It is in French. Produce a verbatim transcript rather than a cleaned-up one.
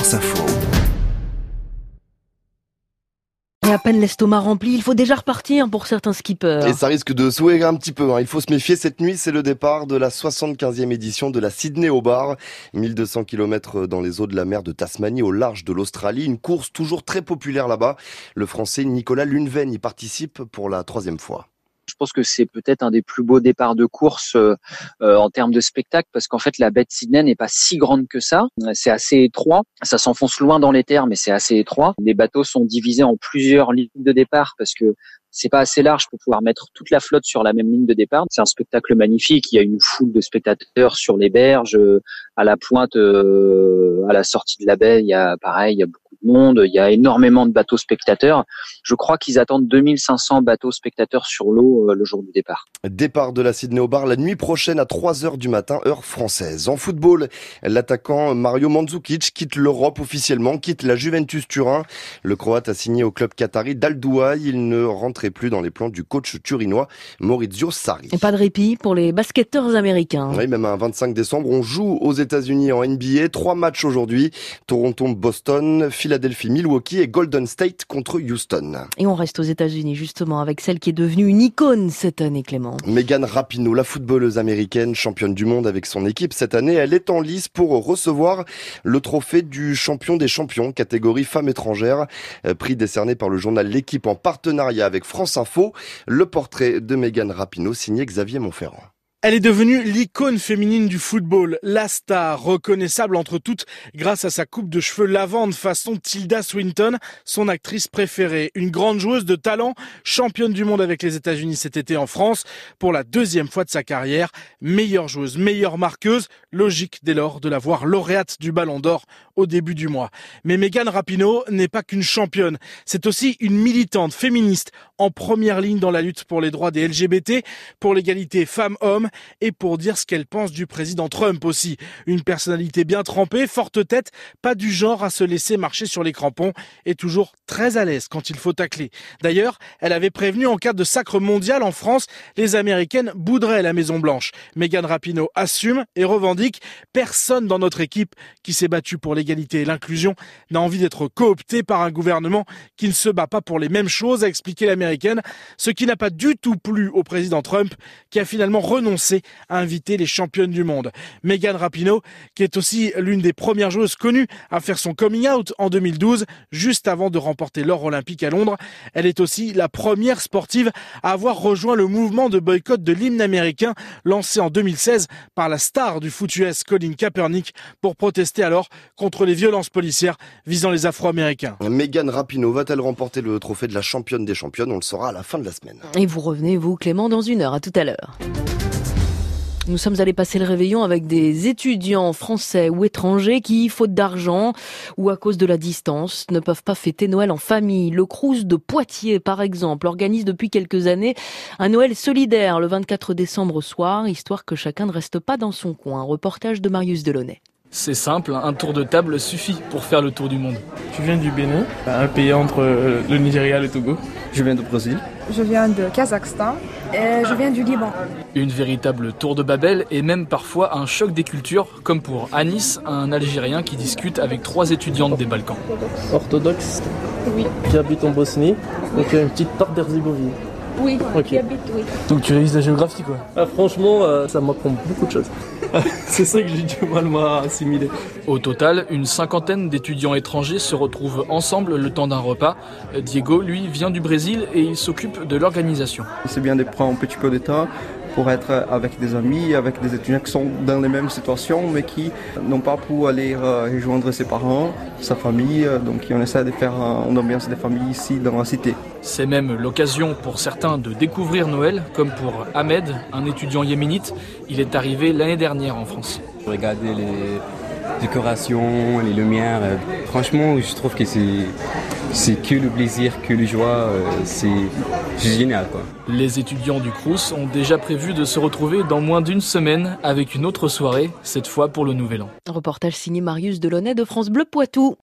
France Info. Et à peine l'estomac rempli, il faut déjà repartir pour certains skippers. Et ça risque de souiller un petit peu, hein. Il faut se méfier. Cette nuit, c'est le départ de la soixante-quinzième édition de la Sydney Hobart. mille deux cents kilomètres dans les eaux de la mer de Tasmanie au large de l'Australie. Une course toujours très populaire là-bas. Le Français Nicolas Luneven y participe pour la troisième fois. Je pense que c'est peut-être un des plus beaux départs de course euh, euh, en termes de spectacle, parce qu'en fait la baie de Sydney n'est pas si grande que ça. C'est assez étroit, ça s'enfonce loin dans les terres, mais c'est assez étroit. Les bateaux sont divisés en plusieurs lignes de départ parce que c'est pas assez large pour pouvoir mettre toute la flotte sur la même ligne de départ. C'est un spectacle magnifique. Il y a une foule de spectateurs sur les berges, à la pointe, euh, à la sortie de la baie. Il y a pareil, il y a beaucoup de monde. Il y a énormément de bateaux spectateurs. Je crois qu'ils attendent deux mille cinq cents bateaux spectateurs sur l'eau euh, le jour du départ. Départ de la Sydney Hobart la nuit prochaine à trois heures du matin, heure française. En football, l'attaquant Mario Mandzukic quitte l'Europe officiellement, quitte la Juventus Turin. Le Croate a signé au club qatari d'Al-Douaï. Il ne rentrait plus dans les plans du coach turinois Maurizio Sarri. Et pas de répit pour les basketteurs américains. Oui, même un vingt-cinq décembre, on joue aux États-Unis en N B A. Trois matchs aujourd'hui. Toronto-Boston, Philadelphie-Milwaukee et Golden State contre Houston. Et on reste aux États-Unis justement avec celle qui est devenue une icône cette année, Clément. Megan Rapinoe, la footballeuse américaine, championne du monde avec son équipe cette année, elle est en lice pour recevoir le trophée du champion des champions, catégorie femmes étrangères, prix décerné par le journal L'Équipe en partenariat avec France Info. Le portrait de Megan Rapinoe signé Xavier Monferrand. Elle est devenue l'icône féminine du football, la star, reconnaissable entre toutes grâce à sa coupe de cheveux lavande façon Tilda Swinton, son actrice préférée. Une grande joueuse de talent, championne du monde avec les États-Unis cet été en France, pour la deuxième fois de sa carrière. Meilleure joueuse, meilleure marqueuse, logique dès lors de la voir lauréate du Ballon d'Or au début du mois. Mais Megan Rapinoe n'est pas qu'une championne, c'est aussi une militante féministe en première ligne dans la lutte pour les droits des L G B T, pour l'égalité femmes-hommes, et pour dire ce qu'elle pense du président Trump aussi. Une personnalité bien trempée, forte tête, pas du genre à se laisser marcher sur les crampons et toujours très à l'aise quand il faut tacler. D'ailleurs, elle avait prévenu en cas de sacre mondial en France, les Américaines bouderaient la Maison Blanche. Megan Rapinoe assume et revendique. Personne dans notre équipe qui s'est battu pour l'égalité et l'inclusion n'a envie d'être coopté par un gouvernement qui ne se bat pas pour les mêmes choses, a expliqué l'américaine, ce qui n'a pas du tout plu au président Trump qui a finalement renoncé à inviter les championnes du monde. Megan Rapinoe, qui est aussi l'une des premières joueuses connues à faire son coming out en deux mille douze, juste avant de remporter l'or olympique à Londres. Elle est aussi la première sportive à avoir rejoint le mouvement de boycott de l'hymne américain lancé en deux mille seize par la star du foot U S Colin Kaepernick pour protester alors contre les violences policières visant les Afro-Américains. Megan Rapinoe va-t-elle remporter le trophée de la championne des championnes? On le saura à la fin de la semaine. Et vous revenez, vous Clément, dans une heure. À tout à l'heure. Nous sommes allés passer le réveillon avec des étudiants français ou étrangers qui, faute d'argent ou à cause de la distance, ne peuvent pas fêter Noël en famille. Le Crous de Poitiers, par exemple, organise depuis quelques années un Noël solidaire le vingt-quatre décembre au soir, histoire que chacun ne reste pas dans son coin. Un reportage de Marius Delaunay. C'est simple, un tour de table suffit pour faire le tour du monde. Je viens du Bénin, un pays entre le Nigeria et le Togo. Je viens du Brésil. Je viens de Kazakhstan et je viens du Liban. Une véritable tour de Babel et même parfois un choc des cultures, comme pour Anis, un Algérien qui discute avec trois étudiantes des Balkans. Orthodoxe. Oui. Qui habite en Bosnie, donc une petite part d'Herzégovine. Oui, okay. Qui habite, oui. Donc tu révises la géographie quoi. Ah, franchement, euh, ça m'apprend beaucoup de choses. C'est ça que j'ai du mal à assimiler. Au total, une cinquantaine d'étudiants étrangers se retrouvent ensemble le temps d'un repas. Diego, lui, vient du Brésil et il s'occupe de l'organisation. C'est bien de prendre un petit peu de temps pour être avec des amis, avec des étudiants qui sont dans les mêmes situations, mais qui n'ont pas pu aller rejoindre ses parents, sa famille. Donc on essaie de faire une ambiance de famille ici dans la cité. C'est même l'occasion pour certains de découvrir Noël, comme pour Ahmed, un étudiant yéménite. Il est arrivé l'année dernière en France. Regardez les décorations, les lumières. Franchement, je trouve que c'est, c'est que le plaisir, que la joie. C'est, c'est génial, quoi. Les étudiants du Crous ont déjà prévu de se retrouver dans moins d'une semaine avec une autre soirée, cette fois pour le Nouvel An. Reportage signé Marius Delaunay de France Bleu Poitou.